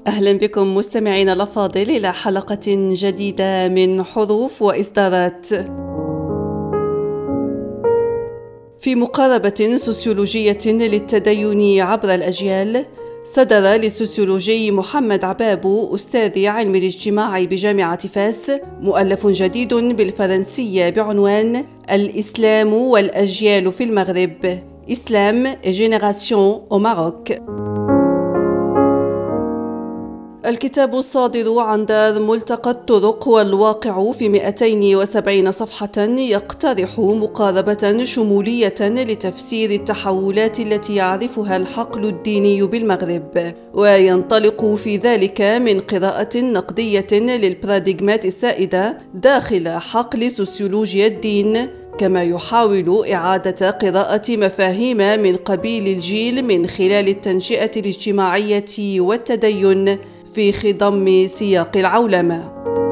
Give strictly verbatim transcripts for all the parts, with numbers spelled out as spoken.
أهلا بكم مستمعين الأفاضل إلى حلقة جديدة من حروف وإصدارات. في مقاربة سوسيولوجية للتدين عبر الأجيال، صدر للسوسيولوجي محمد عبابو أستاذ علم الاجتماع بجامعة فاس مؤلف جديد بالفرنسية بعنوان الإسلام والأجيال في المغرب، إسلام جينيراسيون أو ماروك. الكتاب الصادر عن دار ملتقى الطرق والواقع في مئتين وسبعين صفحة يقترح مقاربة شمولية لتفسير التحولات التي يعرفها الحقل الديني بالمغرب، وينطلق في ذلك من قراءة نقدية للباراديغمات السائدة داخل حقل سوسيولوجيا الدين، كما يحاول إعادة قراءة مفاهيم من قبيل الجيل من خلال التنشئة الاجتماعية والتدين في خضم سياق العولمة.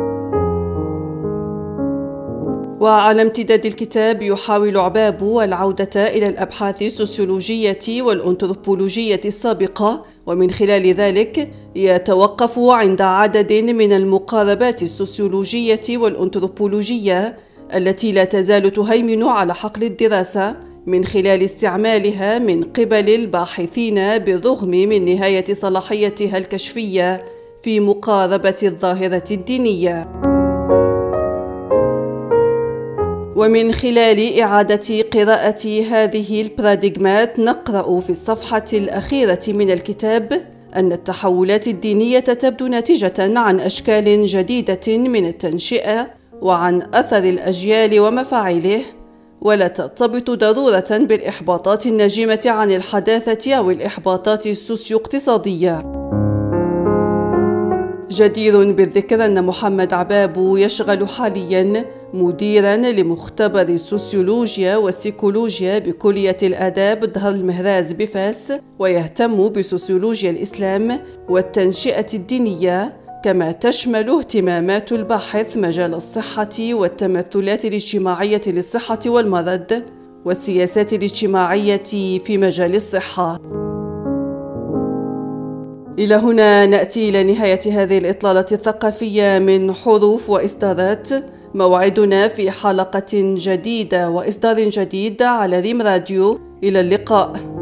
وعلى امتداد الكتاب يحاول عبابو العودة إلى الأبحاث السوسيولوجية والأنثروبولوجية السابقة، ومن خلال ذلك يتوقف عند عدد من المقاربات السوسيولوجية والأنثروبولوجية التي لا تزال تهيمن على حقل الدراسة من خلال استعمالها من قبل الباحثين بالرغم من نهاية صلاحيتها الكشفية في مقاربة الظاهرة الدينية. ومن خلال إعادة قراءة هذه الباراديغمات نقرأ في الصفحة الأخيرة من الكتاب أن التحولات الدينية تبدو ناتجة عن أشكال جديدة من التنشئة وعن أثر الأجيال ومفاعله، ولا ترتبط ضرورة بالإحباطات الناجمة عن الحداثة أو الإحباطات السوسيو-اقتصادية. جدير بالذكر أن محمد عبابو يشغل حالياً مديراً لمختبر السوسيولوجيا والسيكولوجيا بكلية الآداب دهر المهراز بفاس، ويهتم بسوسيولوجيا الإسلام والتنشئة الدينية، كما تشمل اهتمامات الباحث مجال الصحة والتمثلات الاجتماعية للصحة والمرض والسياسات الاجتماعية في مجال الصحة. إلى هنا نأتي إلى نهاية هذه الإطلالة الثقافية من حروف وإصدارات. موعدنا في حلقة جديدة وإصدار جديد على ريم راديو. إلى اللقاء.